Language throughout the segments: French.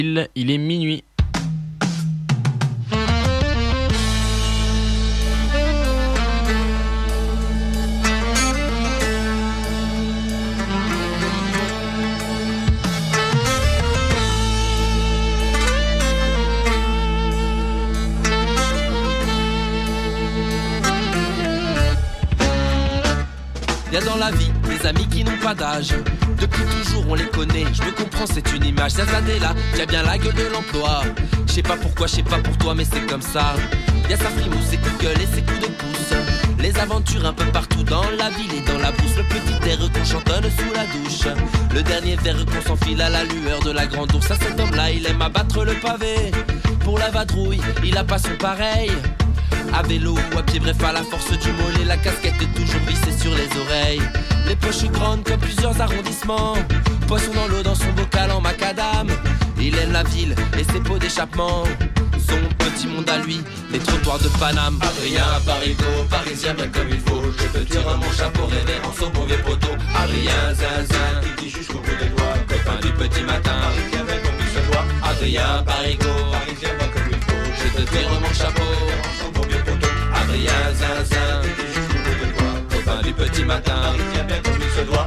Il est minuit. Y'a dans la vie des amis qui n'ont pas d'âge. Depuis toujours on les connaît, je me comprends, c'est une image. Zazadella, qui a bien la gueule de l'emploi. Je sais pas pourquoi, je sais pas pour toi, mais c'est comme ça. Y'a sa frimousse, ses coups de gueule et ses coups de pouce. Les aventures un peu partout dans la ville et dans la brousse. Le petit air qu'on chantonne sous la douche. Le dernier verre qu'on s'enfile à la lueur de la grande ours. À cet homme-là, il aime abattre le pavé. Pour la vadrouille, il a pas son pareil. À vélo ou à pied, bref à la force du mollet. La casquette est toujours vissée sur les oreilles. Les poches grandes comme plusieurs arrondissements. Poisson dans l'eau dans son bocal en macadam. Il aime la ville et ses pots d'échappement. Son petit monde à lui, les trottoirs de Paname. Adrien Parigo, parisien bien comme il faut. Je te tire mon chapeau révérence au bon vieux poteau. Adrien Zinzin, qui dit jusqu'au bout des doigts. Copain du petit matin, parisien bien comme il se doit. Adrien Parigo, parisien bien comme il faut. Je te tire mon chapeau révérence au bon vieux poteau. Adrien Zinzin, qui dit jusqu'au bout des doigts. Copain du petit matin, parisien bien comme il se doit.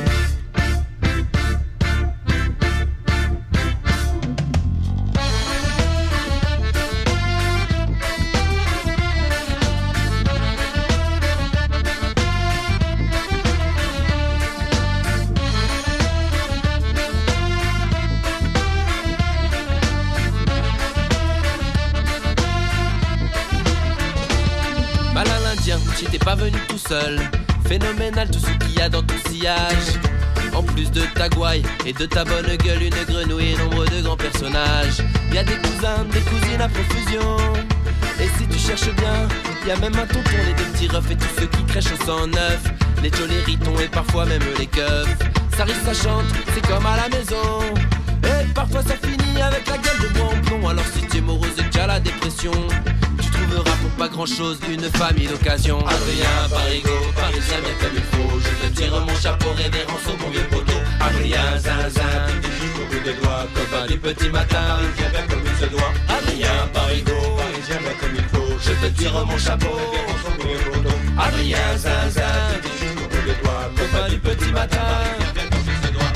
J'y étais pas venu tout seul. Phénoménal tout ce qu'il y a dans ton sillage. En plus de ta gouaille et de ta bonne gueule, une grenouille et nombre de grands personnages. Y'a des cousins, des cousines à profusion. Et si tu cherches bien, y'a même un tonton, les deux petits refs et tous ceux qui crèchent au 109. Les choléritons et parfois même les keufs. Ça rit, ça chante, c'est comme à la maison. Et parfois ça finit avec la gueule de bois en plomb. Alors si tu es morose et que tu as la dépression, tu trouveras pour pas grand chose une famille d'occasion. Adrien Parigo, parisien bien comme il faut. Je te tire mon chapeau révérence au bon vieux poteau. Adrien Zinzin, qui dit jusqu'au bout des doigts. Copain du petit matin, parisien bien comme il se doit. Adrien Parigo, parisien bien comme il faut. Je te tire mon chapeau révérence au bon vieux poteau. Adrien Zinzin, qui dit jusqu'au bout des doigts. Copain du petit matin, parisien bien comme il se doit.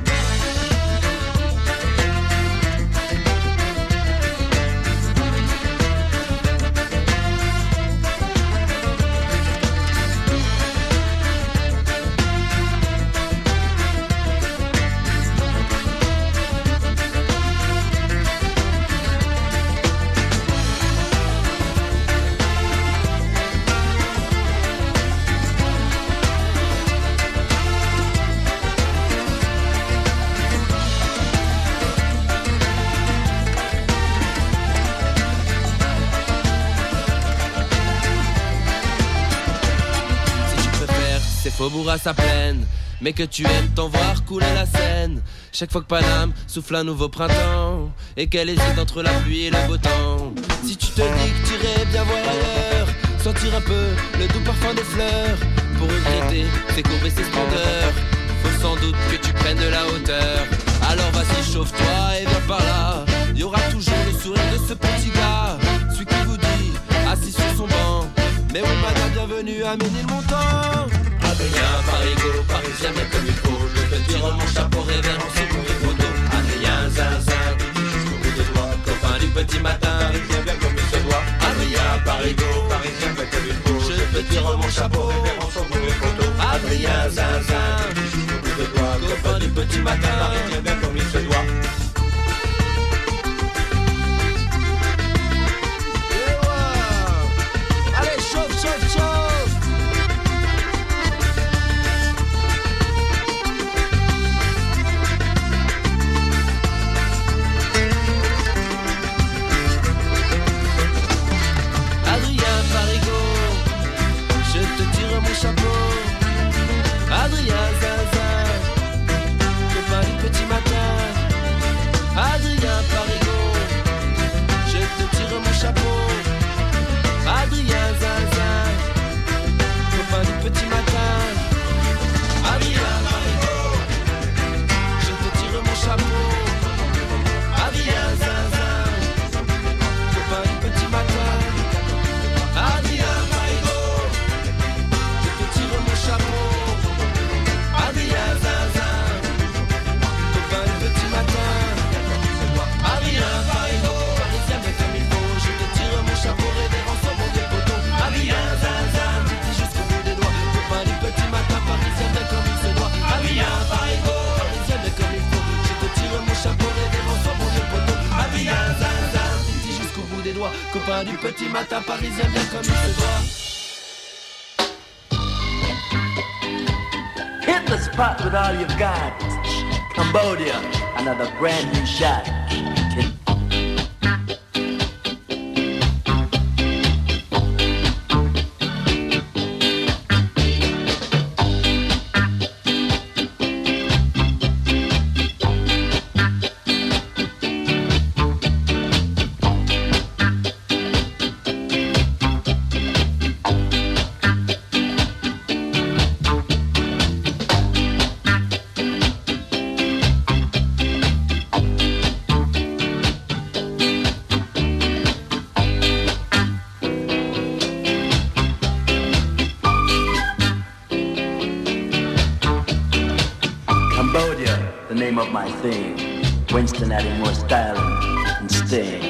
Faubourg à sa plaine, mais que tu aimes t'en voir couler la Seine. Chaque fois que Paname souffle un nouveau printemps et qu'elle hésite entre la pluie et le beau temps. Si tu te dis que t'irais bien voir ailleurs, sentir un peu le doux parfum des fleurs, pour regretter ses courbes et ses splendeurs, faut sans doute que tu prennes de la hauteur. Alors vas-y, chauffe-toi et viens par là. Il y aura toujours le sourire de ce petit gars, celui qui vous dit, assis sur son banc, mais oui madame, bienvenue à Ménilmontant. Adrien Parigo, parisien bien comme il faut. Je te tire mon chapeau révérence au bon vieux poteau. Adrien Zinzin, qui dit jusqu'au bout des doigts. Copain du petit matin, parisien bien comme il se doit. Adrien Parigo, parisien bien comme il faut. Je te tire mon chapeau révérence au bon vieux poteau. Adrien Zinzin, qui dit jusqu'au bout des doigts. Copain du petit matin, parisien bien comme il se doit. Allez, chauffe, chauffe, chauffe. Chapeau, Adrien Zinzin, copain du petit matin, toi. Copain du petit matin parisien bien comme il se doit. Hit the spot with all you've got. Cambodia, another brand new shot. Winston adding more style and sting.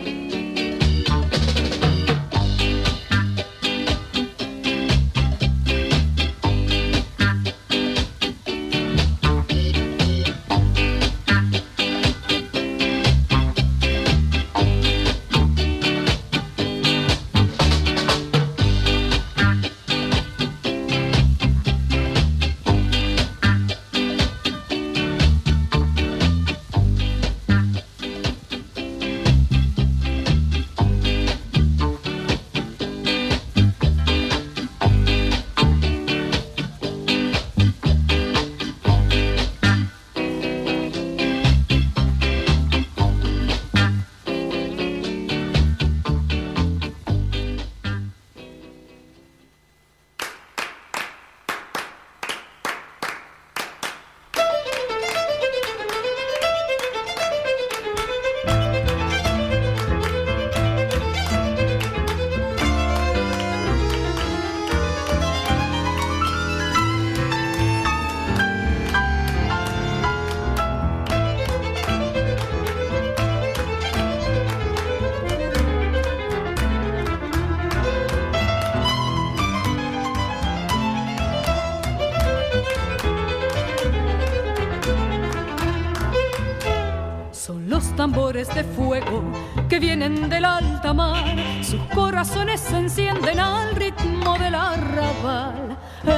Tambores de fuego que vienen del alta mar, sus corazones se encienden al ritmo del arrabal.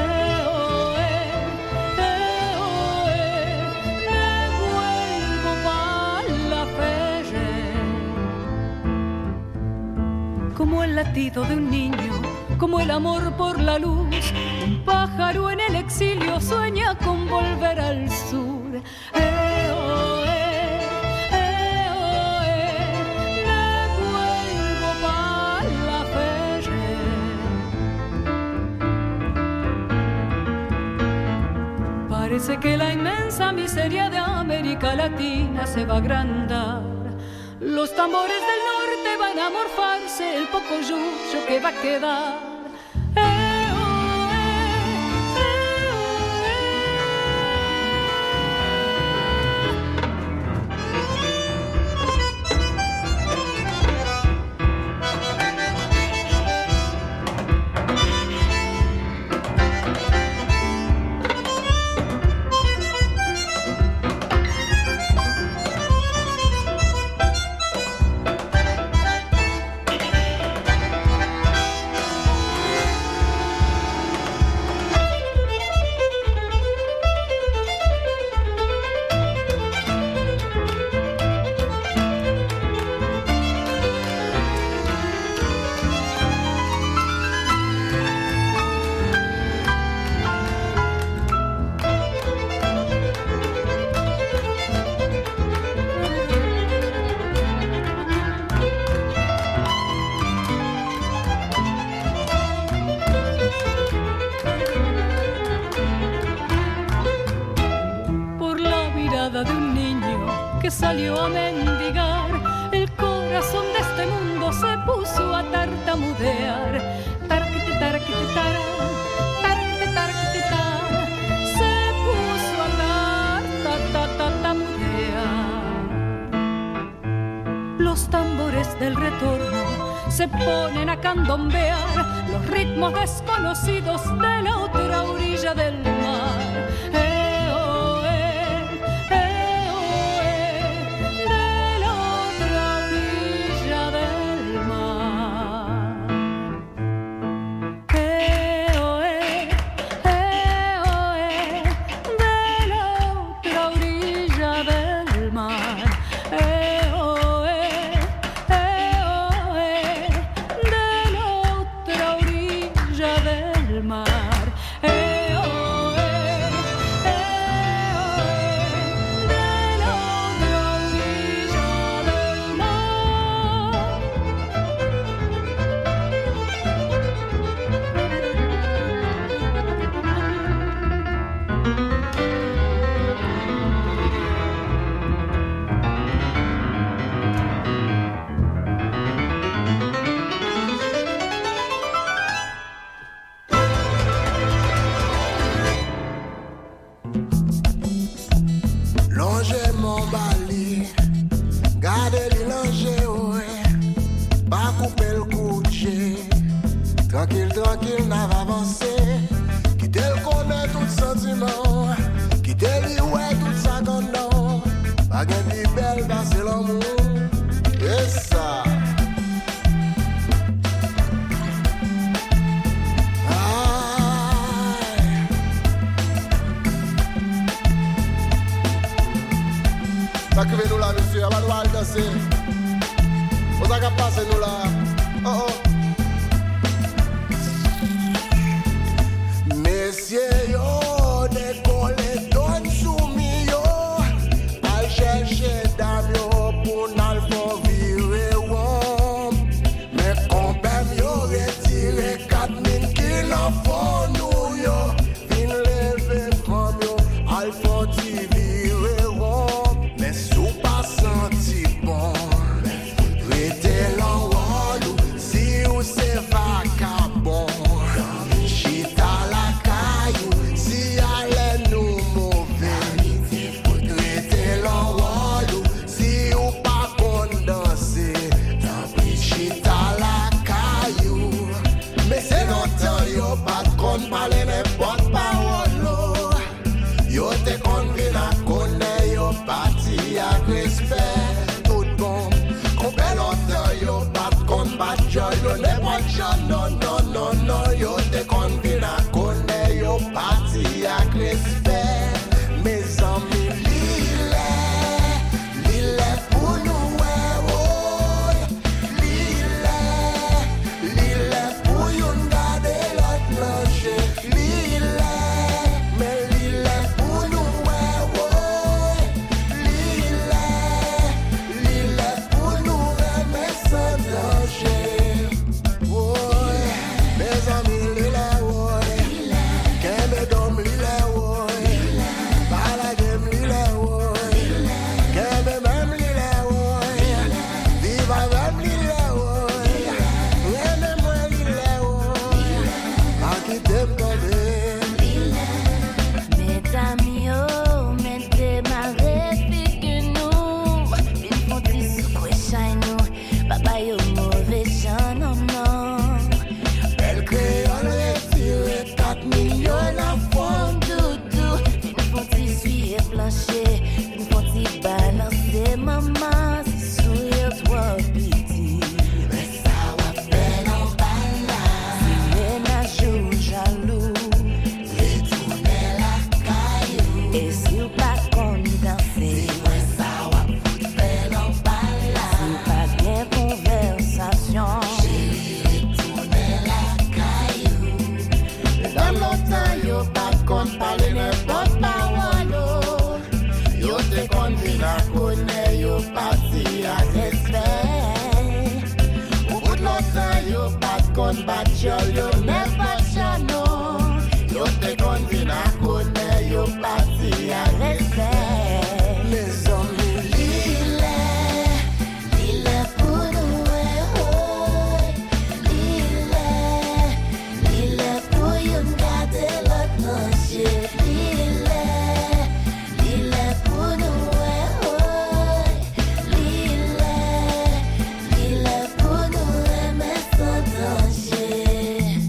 Me vuelvo pa' la feria. Como el latido de un niño, como el amor por la luz, un pájaro en el exilio sueña con volver al sur. Parece que la inmensa miseria de América Latina se va a agrandar. Los tambores del norte van a morfarse el poco yuyo que va a quedar. Salió a mendigar, el corazón de este mundo se puso a tartamudear. Tarquete, tarquete, tara, tarquete, tarquete, tara, se puso a tartamudear. Los tambores del retorno se ponen a candombear los ritmos desconocidos de la otra orilla del mar. De la otra orilla del mar. Gardez les langer, ouais. Pas couper le coucher. Tranquille, tranquille, n'a pas avancé. Quittez le connaît tout sentiment. Quittez le ouais, tout ça qu'on donne. Pas qu'un vie belle, bah c'est l'amour. Et ça. Accueillez-nous là, monsieur, on va nous aller danser. Vous avez passé nous là. Oh oh. Messieurs, yo, décollez, donne soumis, yo. Al chercher dame, yo, pour n'al faut virer, wow. Mais quand même, yo, retiré 4000 kilos pour nous, yo. Vin lever femme, yo, al faut virer, wow. Mais sous pas senti bon. Rete l'enrôle, si ou c'est vagabond. Chita la caillou, si allez nous mauvais. Rete l'enrôle, si ou pas condenser. Chita la caillou. Mais c'est longtemps yo pas qu'on parle n'importe parole. Yo te convient à connaître yo parti à respect. Tout bon. Combien longtemps yo pas qu'on bat yo n'importe chose. Non, non, non, non. Yo te convient à connaître yo parti à respect. Mes amis, l'île pour nous, ouais. L'île pour yon garder l'autre plancher. L'île, mais l'île pour nous, ouais. L'île pour nous remettre sans danger. Ouais. Mes amis, l'île, ouais. Qu'elle me donne l'île, ouais. Pas la game, l'île, ouais. Qu'elle me même l'île, ouais. Vive avec l'île, ouais. Reine-moi l'île, ouais. Pas quitter me Mesdames, yo, mettez ma réplique, nous. Une fonte sous couche, nous. Papa, yo, mauvais chant, non, non. Belle créole retiré 4 millions à fond. Doudou, une fonte suie plancher. Une fonte balancer, maman. Si sourire, toi, petit. Mais ça va faire en balade. Si ménage ou jaloux. Retourner la caillou. Et si ou pas qu'on danser. Mais ça va faire en balade. Si pas bien conversation. Retourner la caillou. Dans longtemps yo pas qu'on parler n'importe parole. Yo te convient à connaître yo parti à respect. Au bout de longtemps yo pas qu'on bat yo n'importe chano. Yo te convient à connaître yo parti à respect. Les hommes l'île pour nous, l'île pour yon garder l'autre plancher. L'île pour nous, l'île pour nous remettre sans danger.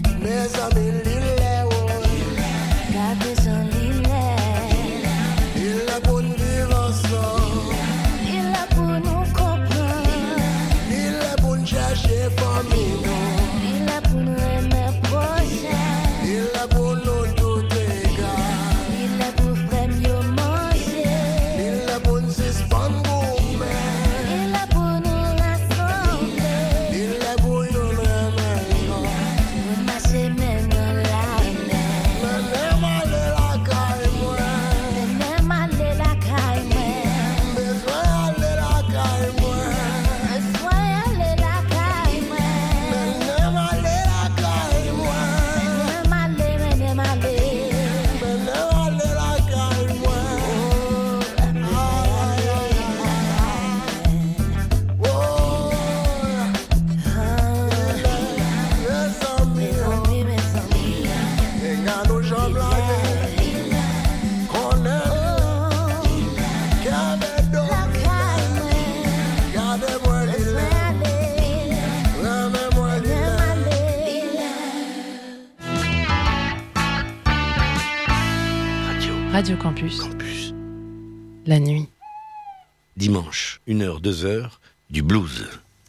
Radio Campus. La nuit. Dimanche, 1h, 2h, du blues.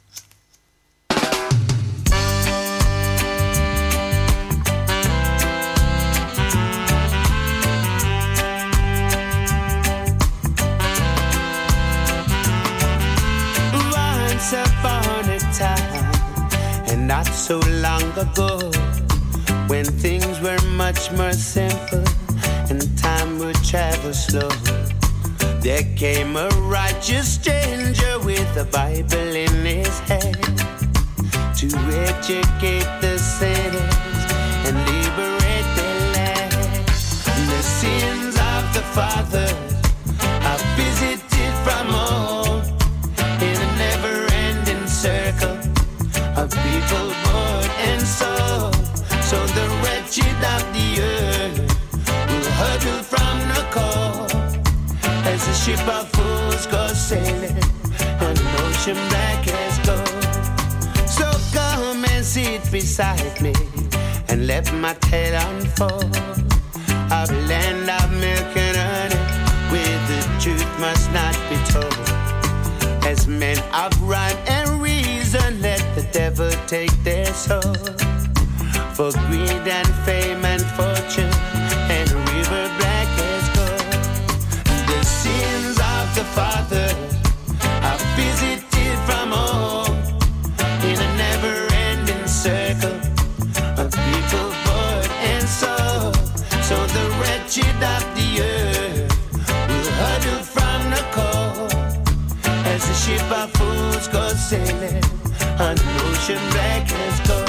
Once upon a time, and not so long ago, when things were much more simple and time would travel slow, there came a righteous stranger with a Bible in his hand to educate the sinners and liberate their land. The sins of the fathers are visited from all in a never-ending circle of people born and sold. So the wretched of the earth will huddle from the cold as the ship of fools goes sailing and an ocean black as gold. So come and sit beside me and let my tale unfold of a land of milk and honey, where the truth must not be told. As men of rhyme and reason, let the devil take their soul. For greed and fame and fortune and a river black as gold. The sins of the fathers are visited from home in a never-ending circle of people born and sold. So the wretched of the earth will huddle from the cold as the ship of fools goes sailing on an ocean black as gold.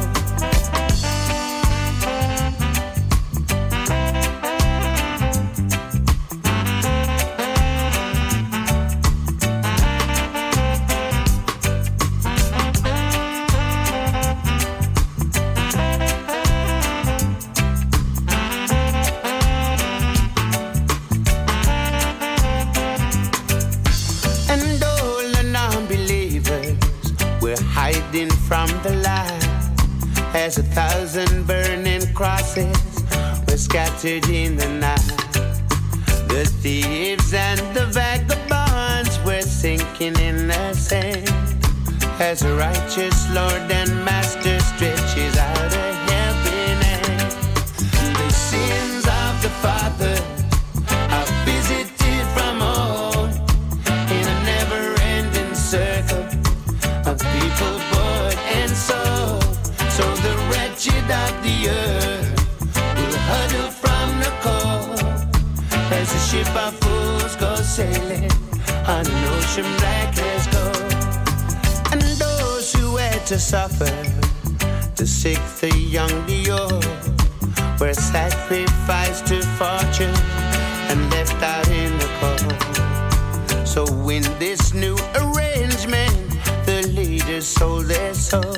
From the light, as 1,000 burning crosses were scattered in the night. The thieves and the vagabonds were sinking in the sand, as a righteous Lord and Master stretches out a helping hand. The sins of the Father are visited from all in a never-ending circle of people born and sold. So the wretched of the earth will huddle from the cold as the ship of fools goes sailing on an ocean black as gold. And those who had to suffer, the sick, the young, the old, were sacrificed to fortune and left out in the cold. So in this new arrangement, the leaders sold their soul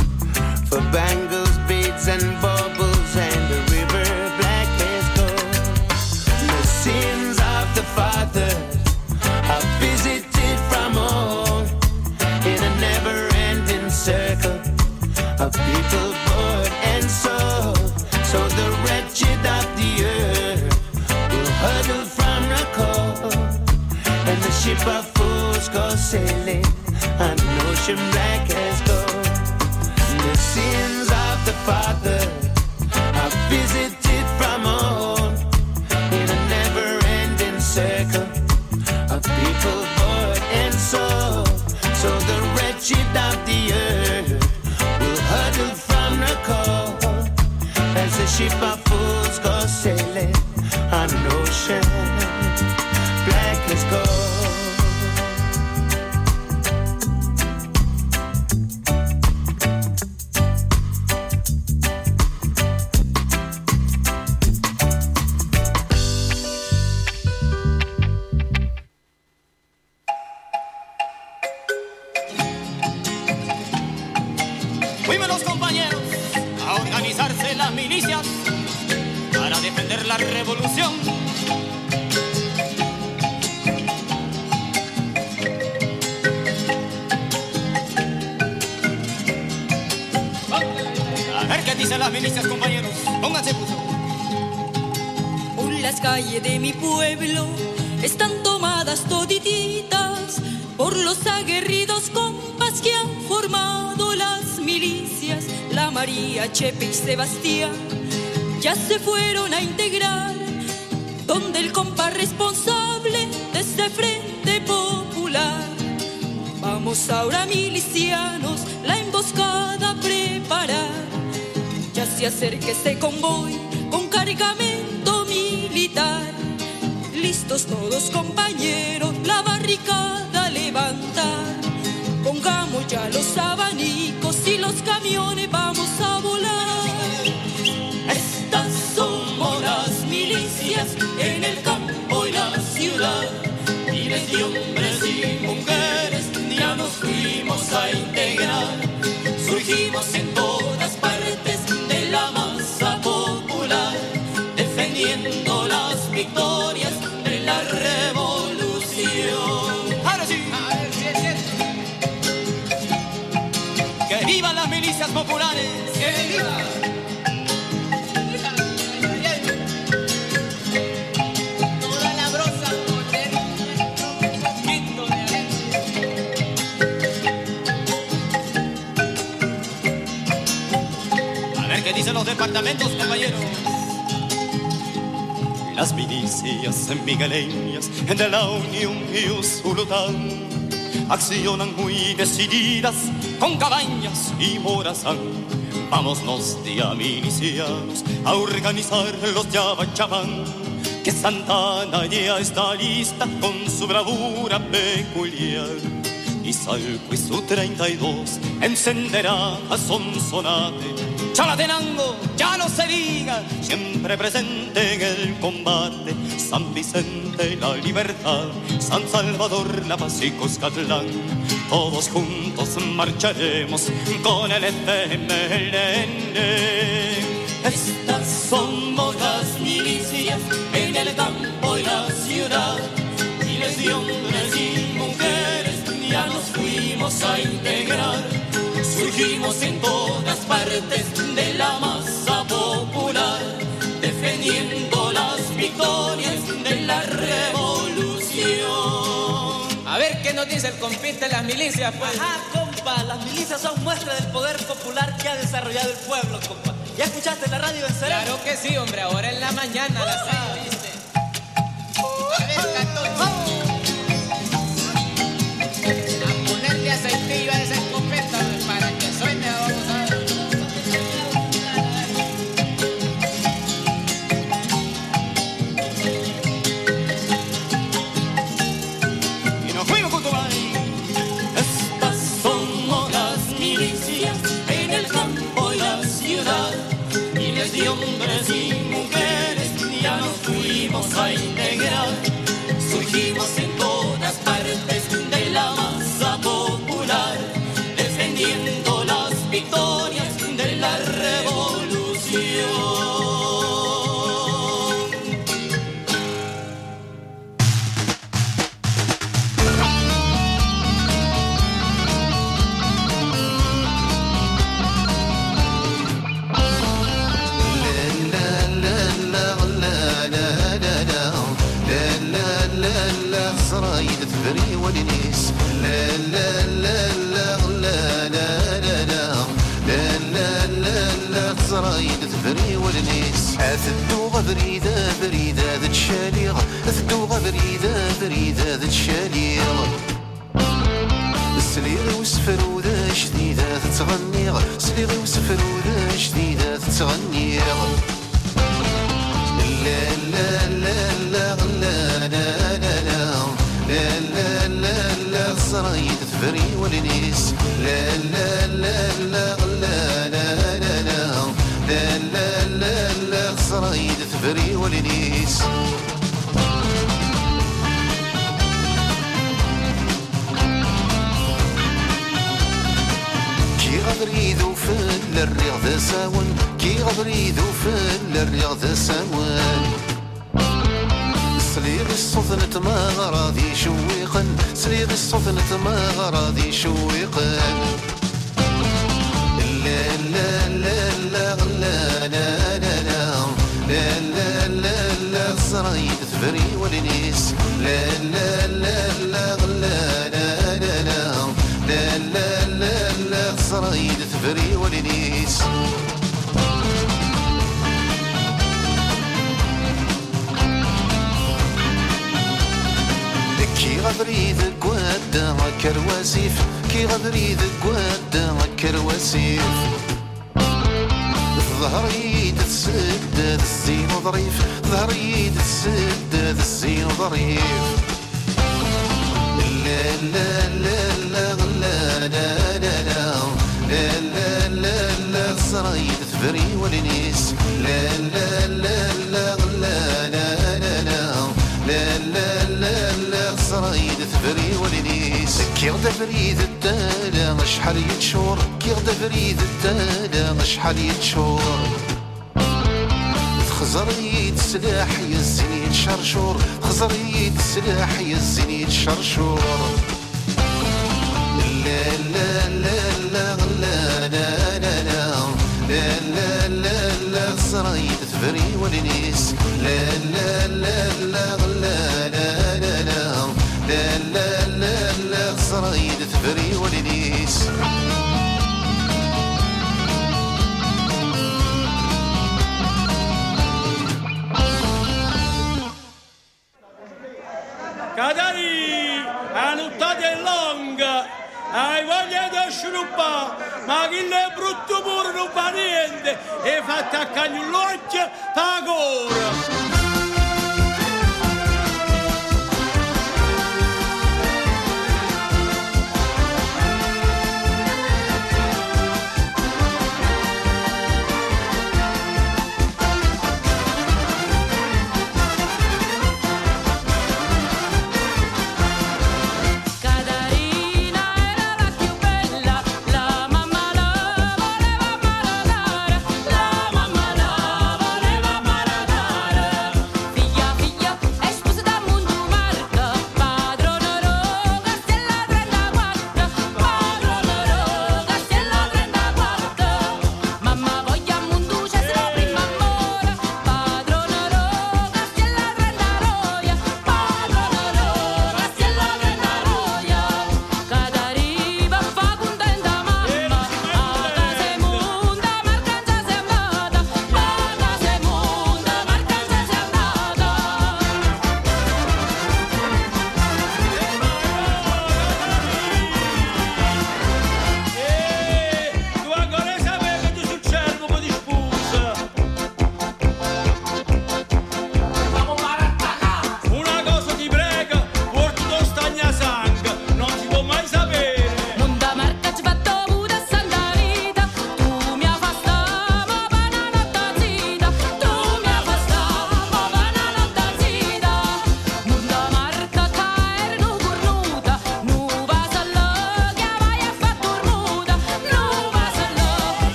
for bangles, beads, and baubles, and the river black as gold. The sins of the fathers are visited from home in a never-ending circle of people born and sold. So the wretched of the earth will huddle from the cold, and the ship of fools goes sailing on an ocean black as gold. The sins of the Father are visited from home in a never-ending circle of people born and sold. So the wretched of the earth will huddle from the cold as the ship of fools goes sailing on an ocean black as gold. Fuimos compañeros a organizarse las milicias para defender la revolución. A ver qué dicen las milicias, compañeros. Pónganse puso. las calles de mi pueblo están tomadas todititas por los aguerridos compas que han formado las milicias. La María, Chepe y Sebastián ya se fueron a integrar donde el compa responsable de este Frente Popular. Vamos ahora milicianos, la emboscada a preparar. Ya se acerca este convoy con cargamento militar. Listos todos compañeros, la barricada a levantar. Pongamos ya los abanicos y los camiones vamos a volar. Estas somos las milicias en el campo y la ciudad. Miles de hombres y mujeres ya nos fuimos a integrar. Surgimos en todas partes de la masa popular, defendiendo las victorias de la revolución. Ahora sí. ¡Que vivan las milicias populares! ¡Que viva! Toda la broza a ver qué dicen los departamentos, compañeros. Las milicias migueleñas de la Unión y Usulután accionan muy decididas con cabañas y morazán. Vámonos ya milicianos a organizar los Yabachapán, que Santana ya está lista con su bravura peculiar. Y Salco y su 32 encenderá a Sonsonate. Chalatenango, ya no se diga, siempre presente en el combate. San Vicente, la libertad, San Salvador, la paz y Cuscatlán. Todos juntos marcharemos con el FMLN. Estas somos las milicias en el campo y la ciudad. Miles de hombres y mujeres ya nos fuimos a integrar. Surgimos en todas partes de la masa popular, defendiendo las victorias de la revolución. A ver qué nos dice el compite de las milicias, pues. Ajá, compa, las milicias son muestra del poder popular que ha desarrollado el pueblo, compa. ¿Ya escuchaste la radio en Serena? Claro que sí, hombre, ahora en la mañana la sabes, ¿viste? A ver, a ponerle aceitillo a esa escopeta para que suene, vamos a ver. Y nos fuimos con tu madre. Estas somos las milicias en el campo y la ciudad. Miles de hombres y mujeres ya nos fuimos a integrar. Surgimos en todas partes de la masa popular, defendiendo las victorias de la revolución. صرايد ثبري والنيس لا لا لا لا لا لا لا لا لا لا لا لا صرايد ثبري والنيس أثدوغ بريدة بريدة ذات شاليغ أثدوغ بريدة بريدة ذات شاليغ سليغي وسفر وذا شديدة تتغنيغ سليغي وسفر وذا شديدة تتغنيغ لا لا لا لا لا لا لا لا لا لا لا لا صرايد ثبري والنيس لا لا لا لا لا لا لا لا لا لا لا لا صرايد ثبري والنيس كي غادر يذو فل الرياض ساون كي غادر يذو فل الرياض ساون سليغ الصوت ما غراضي شويقا سليغ الصوت ما غراضي شويقا لا لا لا لا لا لا لا لا لا لا لا لا لا لا لا لا لا لا لا لا لا لا صرايد ثفري والنيس كي غدري ذك ودا كرواسيف كي غدري ذك ودا كرواسيف ظهري تسدد الزين وظريف ظهري تسدد الزين وظريف لا لا لا لا لا لا لا لا لا لا لا صرايد ثفري والنيس لا لا لا لا لا لا لا لا لا لا لا صرايد ثفري والنيس كي غدا فريد الدالا شحال يتشور كي غدا فريد الدالا شحال يتشور خزر يد سلاح يزني شرشور خزر يد سلاح يزني شرشور لا لا لا لا لا لا لا لا لا لا لا صرايد ثفري والنيس لا لا لا لا لا لا لا لا لا لا لا صرايد ثفري والنيس Cadari, a nottata è lunga, hai voglia di sciruppare, ma chi è brutto pure non fa niente, e fa attaccare l'occhio, fa ancora. Voleva maradare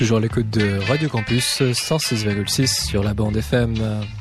toujours à l'écoute de Radio Campus 106,6 sur la bande FM.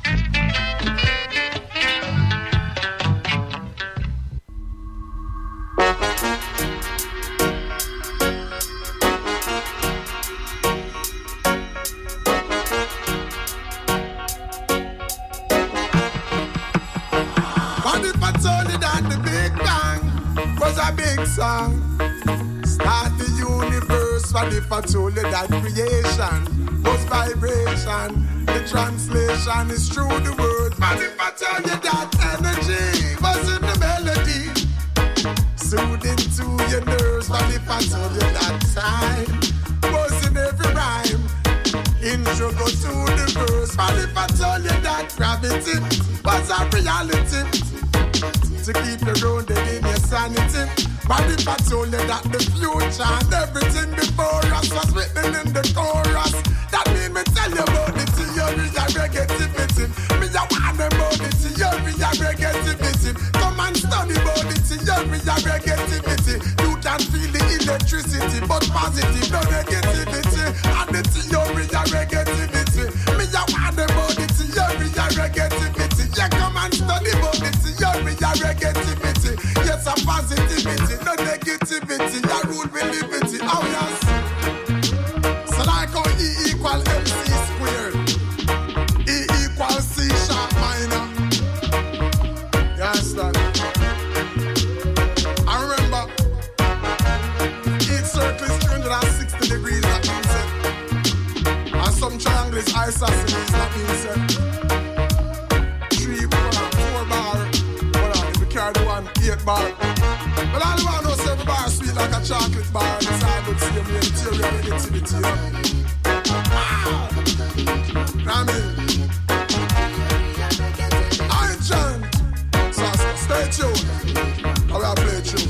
If I told you that creation was vibration, the translation is through the words. But if I tell you that energy was in the melody, soothing to your nerves. But if I told you that time was in every rhyme, intro go to the verse. But if I told you that gravity was a reality, to keep you grounded in your sanity. But if I told you that the future and everything before us was written in the chorus, that mean me tell you about the theory of reggaetivity. Me a want about the theory of reggaetivity. Come and study about the theory of reggaetivity. You can feel the electricity, but positive, no negativity. And the theory of reggaetivity. Me a want about the theory of reggaetivity. Yeah, come and study about the theory of reggaetivity. Yes, a positivity. No negativity, that rule with liberty. Oh yes. So like how E equal MC squared, E equal C sharp minor. Yes, that. I remember each circle is 360 degrees, that means it. And some triangle is isosceles, that means it. 3 bar, 4 bar. Hold on, if you carry one, 8 bar. But all you want to know is every bar sweet like a chocolate bar. And it's all good to see me in theory of negativity, you know? Wow! I mean, I ain't John. So stay tuned. I will play tune.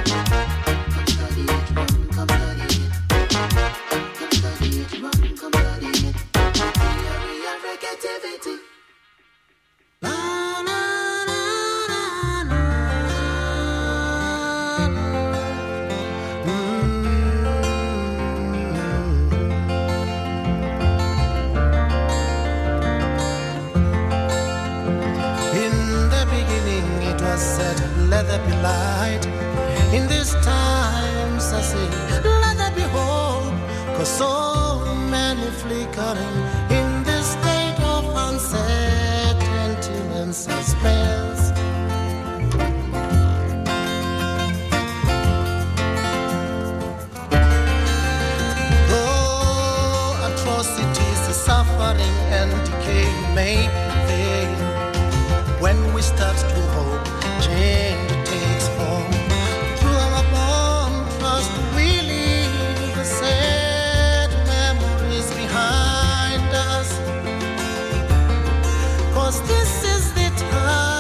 Let there be light. In these times I say, let there be hope. Cause so many flickering in this state of uncertainty and suspense. Though atrocities, the suffering and decay may prevail, when we start to hope, change takes form. Through our bond trust, we leave the sad memories behind us. 'Cause this is the time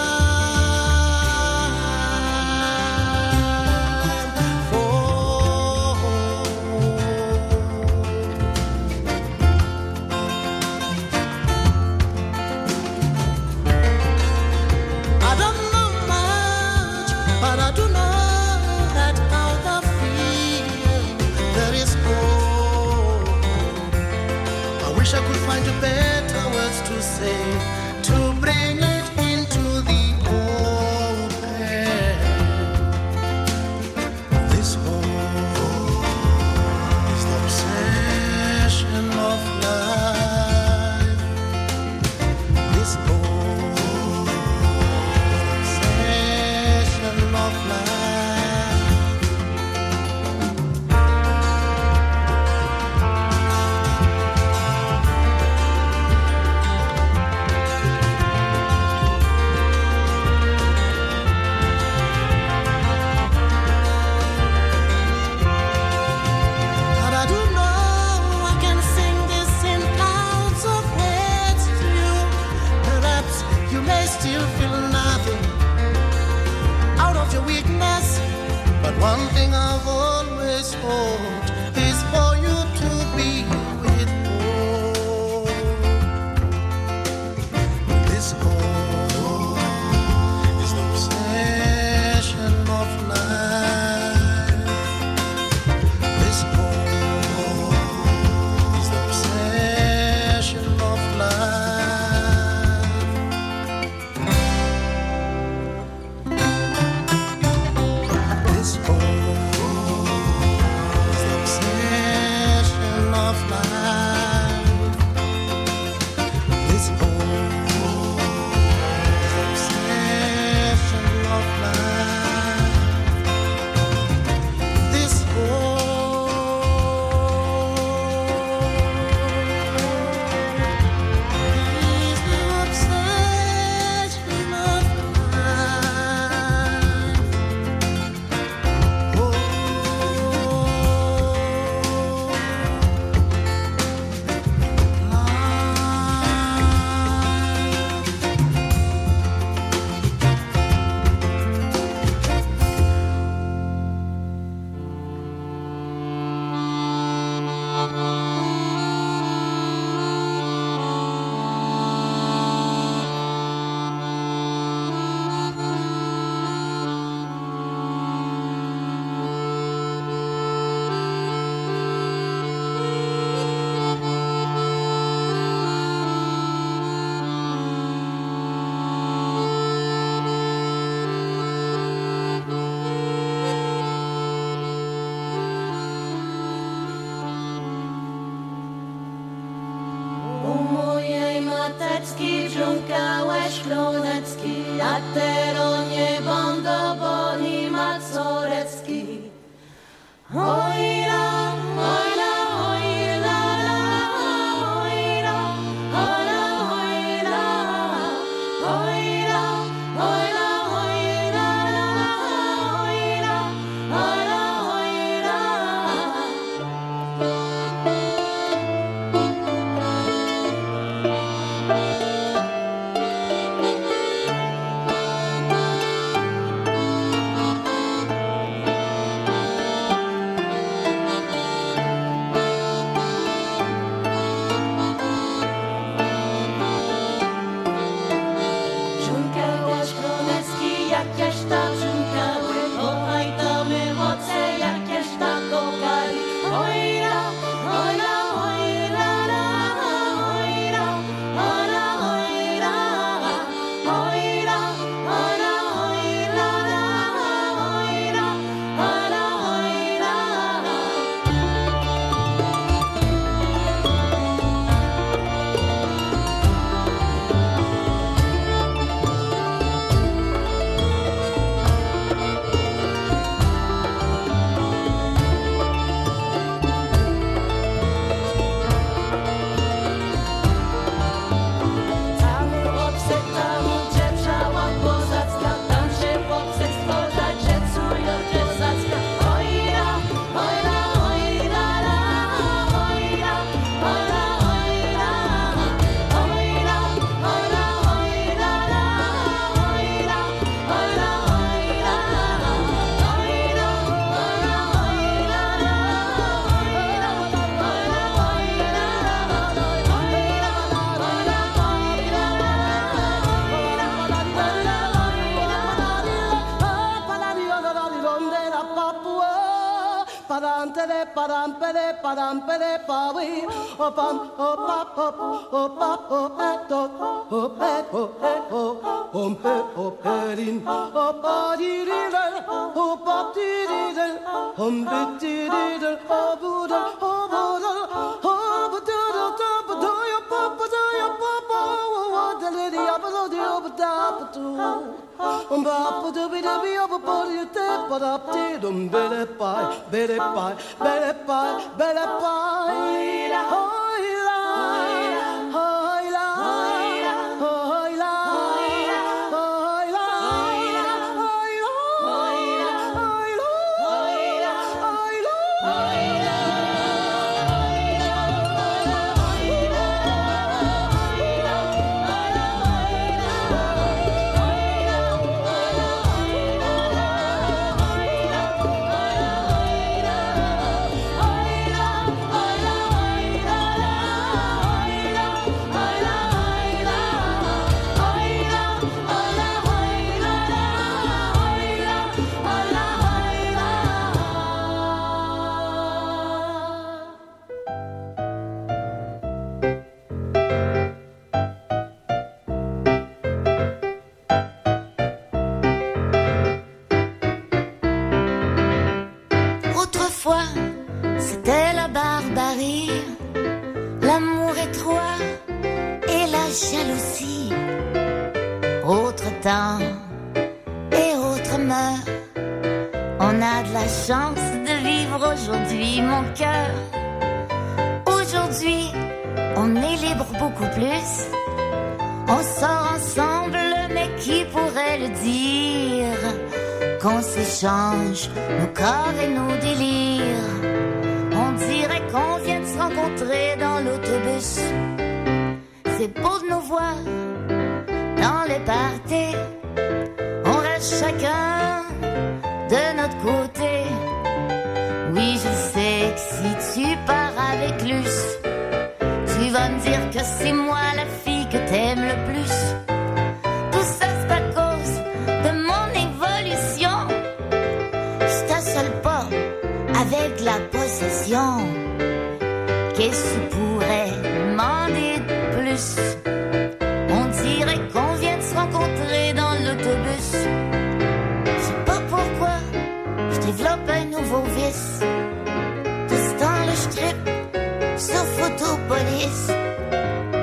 for I don't know much, but I do know that out of fear there is hope. I wish I could find a better words to say to bring it into the open. This hope is the obsession of life. This hope is the obsession of life. matecki, brzunka łeś klonecki, a tero nie bondo boni macorecki. Ojra, ojra, ojra, ojra, ojra, ojra, ojra, ojra, ojra, ojra, ojra, ojra. Change nos corps et nos délires. On dirait qu'on vient de se rencontrer dans l'autobus. C'est beau de nous voir dans les parties. On reste chacun de notre côté. Oui, je sais que si tu pars avec Luce, tu vas me dire que c'est moi la fille que t'aimes le plus. Tout ça c'est à cause de mon évolution. Pas avec la possession. Qu'est-ce que tu pourrais demander de plus? On dirait qu'on vient de se rencontrer dans l'autobus. Je sais pas pourquoi je développe un nouveau vice. Tout ce temps-là je trippe sur Photopolis.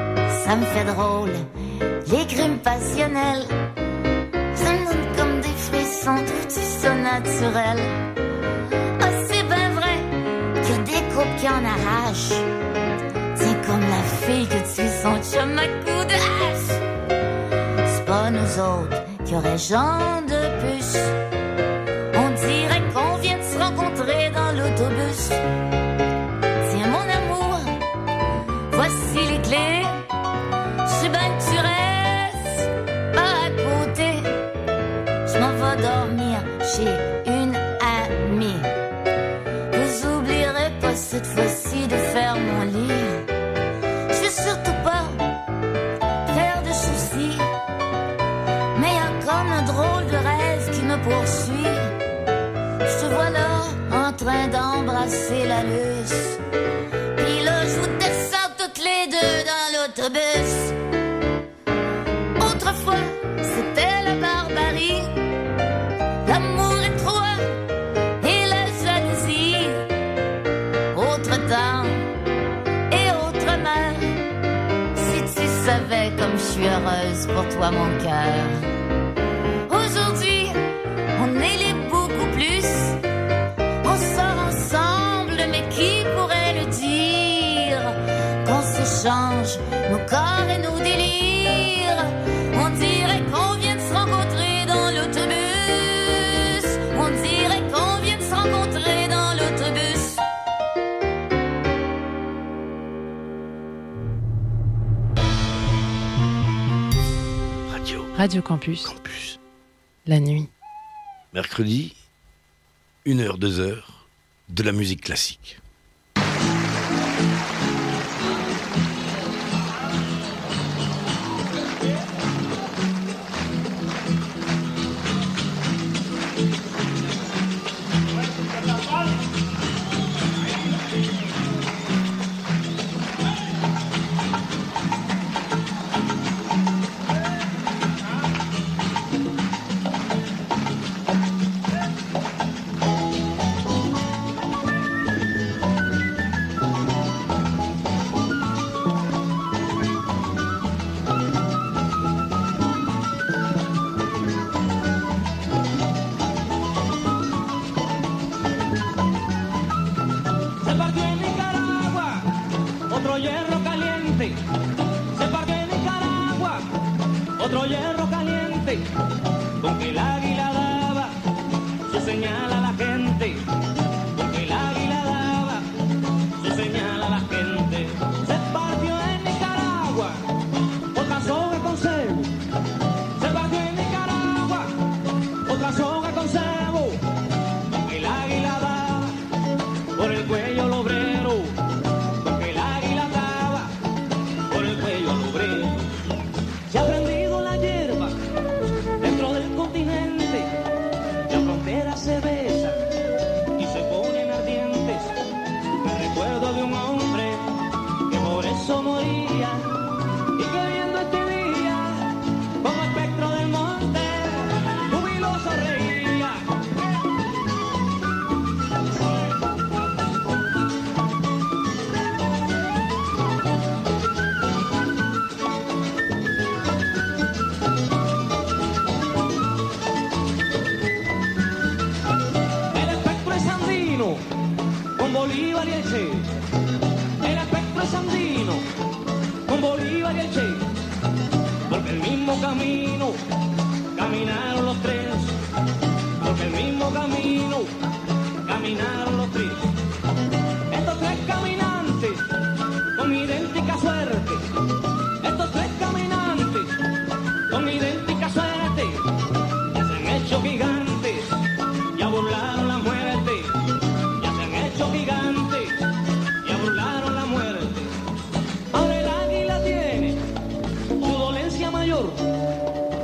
ça me fait drôle. Les crimes passionnels, ça me donne comme des frissons, trouves-tu ça naturel? Ah, c'est ben vrai qu'il y a des couples qui en arrachent. Tiens, comme la fille que tue son chum à coups de hache. C'est pas nous autres qui auraient genre de puce. On dirait qu'on vient de se rencontrer dans l'autobus. Tiens, mon amour, voici les clés. Je sais bien que tu restes pas à côté. Je m'en vais dormir chez une amie. Vous oublierez pas cette fois-ci de faire mon lit. Je veux surtout pas faire de soucis, mais y a comme un drôle de rêve qui me poursuit. Je te vois là en train d'embrasser la luce. Puis là je vous descends toutes les deux dans l'autobus. Autrefois c'était la barbarie, l'amour étroit et la jalousie. Autre temps et autrement, si tu savais comme je suis heureuse pour toi mon cœur. Aujourd'hui on est les beaucoup plus. On sort ensemble, mais qui pourrait le dire? Qu'on s'échange nos corps et nos délires. On dirait qu'on vient de se rencontrer dans l'autobus. On dirait qu'on vient de se rencontrer dans l'autobus. Radio Campus. La nuit. Mercredi, 1h, 2h, de la musique classique. Otro hierro caliente, con que el águila daba su señal a la gente, con que el águila daba su señal a la gente. Se partió en Nicaragua, otra soga con cebo. Se partió en Nicaragua, otra soga con cebo, con que el águila daba por el cuello al obrero, con que el águila daba por el cuello al obrero. Se ha prendido la hierba dentro del continente, las fronteras se besan y se ponen ardientes. Me recuerdo de un hombre que por eso moría y que viendo este día como espectro del monte jubiloso reía. Con Bolívar y el Che, el espectro es andino, con Bolívar y el Che, porque el mismo camino caminaron los tres, porque el mismo camino caminaron los tres. Estos tres caminantes con idéntica suerte, estos tres caminantes con idéntica suerte, ya se han hecho gigantes, ya burlaron la muerte. Gigantes, ya burlaron la muerte. Ahora el águila tiene su dolencia mayor,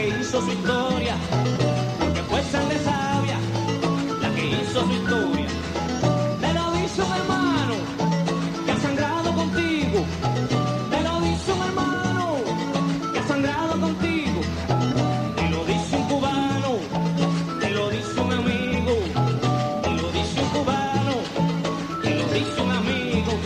que hizo su historia, porque fue sangre sabia la que hizo su historia. Te lo dice un hermano que ha sangrado contigo, te lo dice un hermano que ha sangrado contigo, te lo dice un cubano, te lo dice un amigo, te lo dice un cubano, te lo dice un amigo.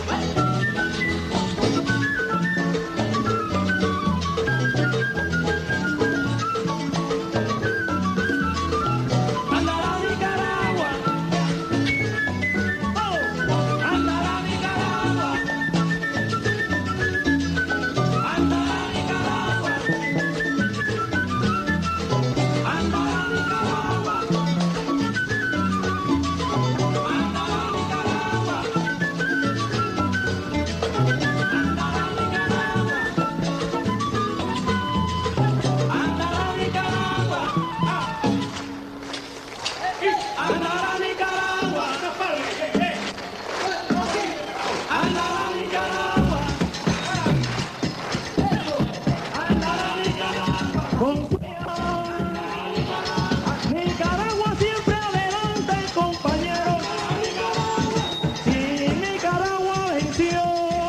Nicaragua siempre adelante, compañeros. Si Nicaragua venció,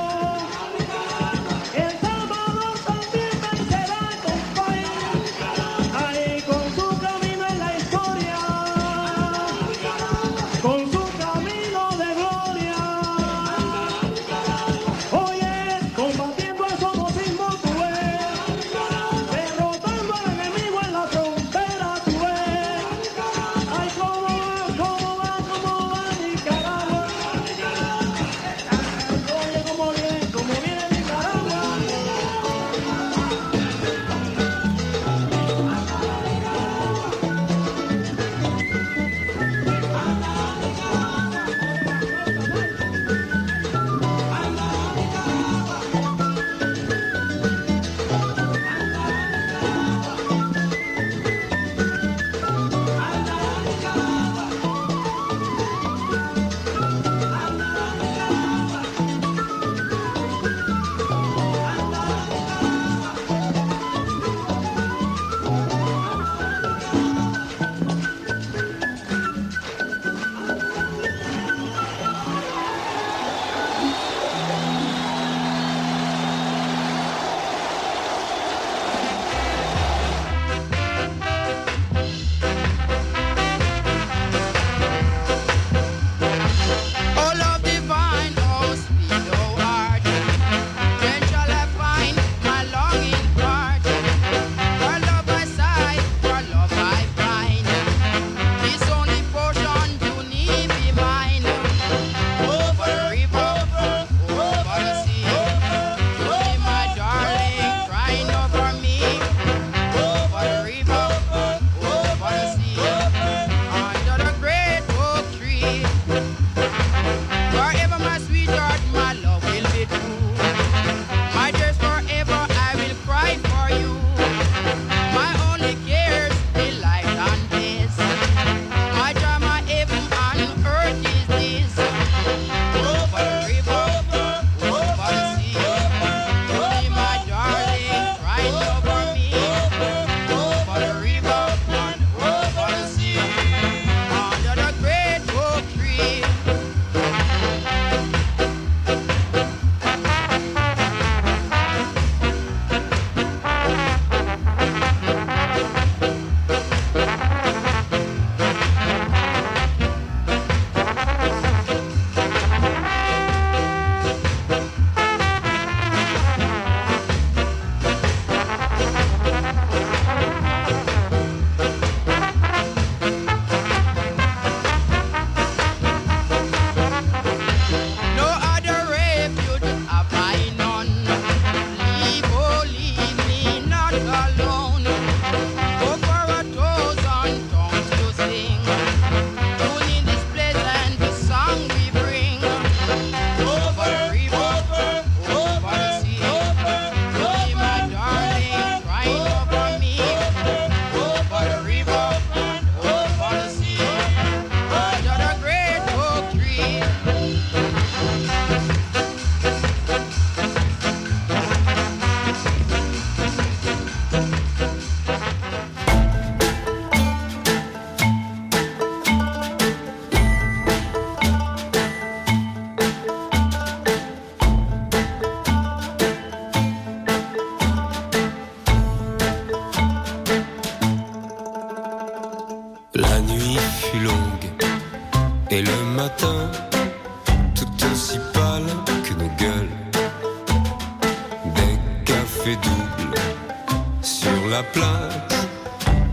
El Salvador también vencerá, compadre. Ahí con su camino en la historia, con su camino de gloria. Oye, combatiendo el somocismo, tú ves, derrotando al enemigo.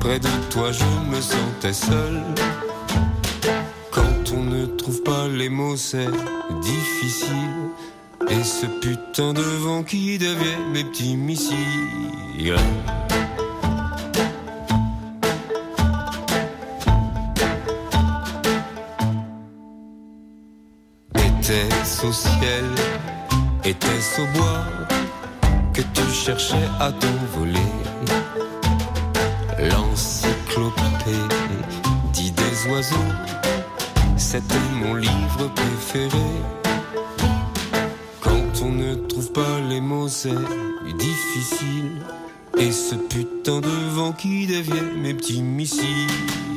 Près de toi je me sentais seul. Quand on ne trouve pas les mots c'est difficile. Et ce putain de vent qui devient mes petits missiles. Était-ce au ciel, était-ce au bois que tu cherchais à t'envoler? L'encyclopédie des oiseaux, c'était mon livre préféré. Quand on ne trouve pas les mots, c'est difficile. Et ce putain de vent qui devient mes petits missiles.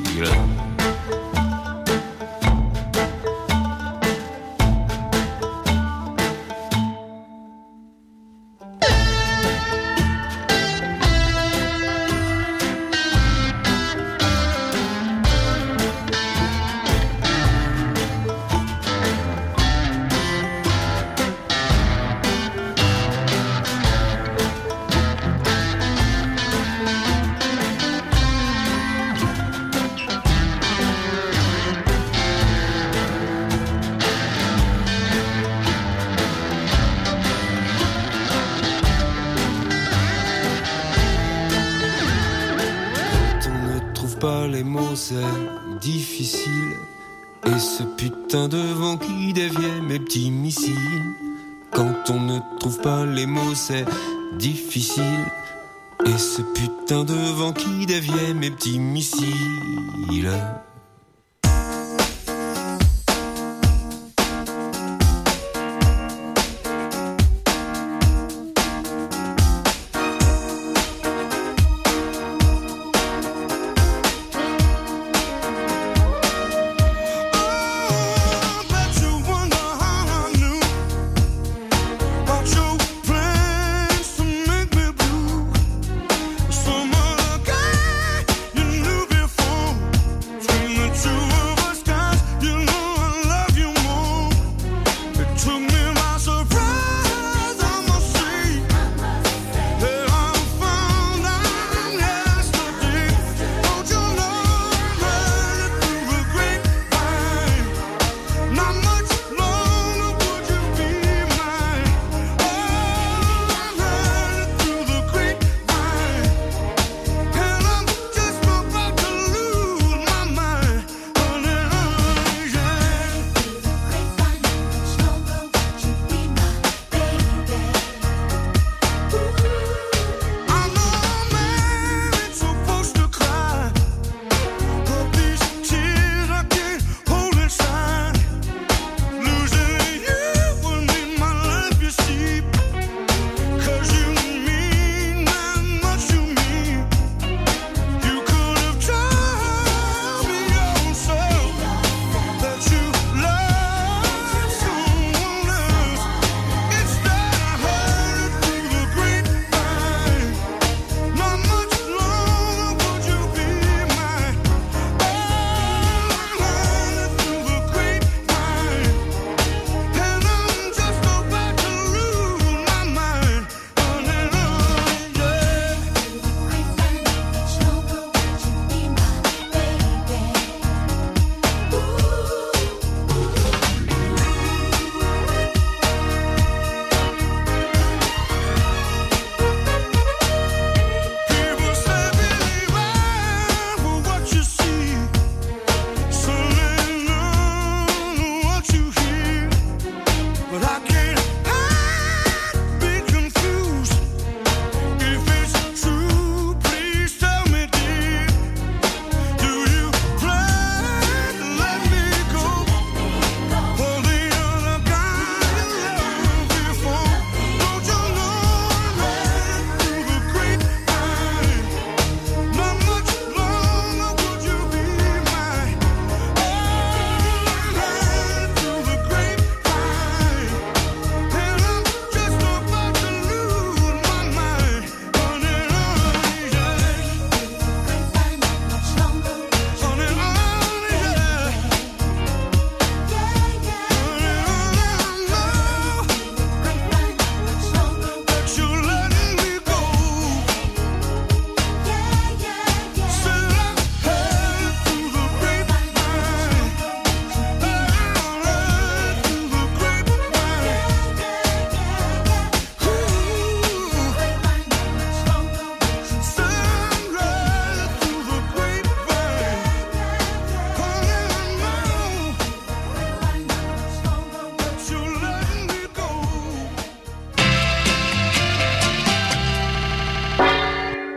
Difficile. Et ce putain de vent qui devient mes petits missiles. Quand on ne trouve pas les mots c'est difficile. Et ce putain de vent qui devient mes petits missiles.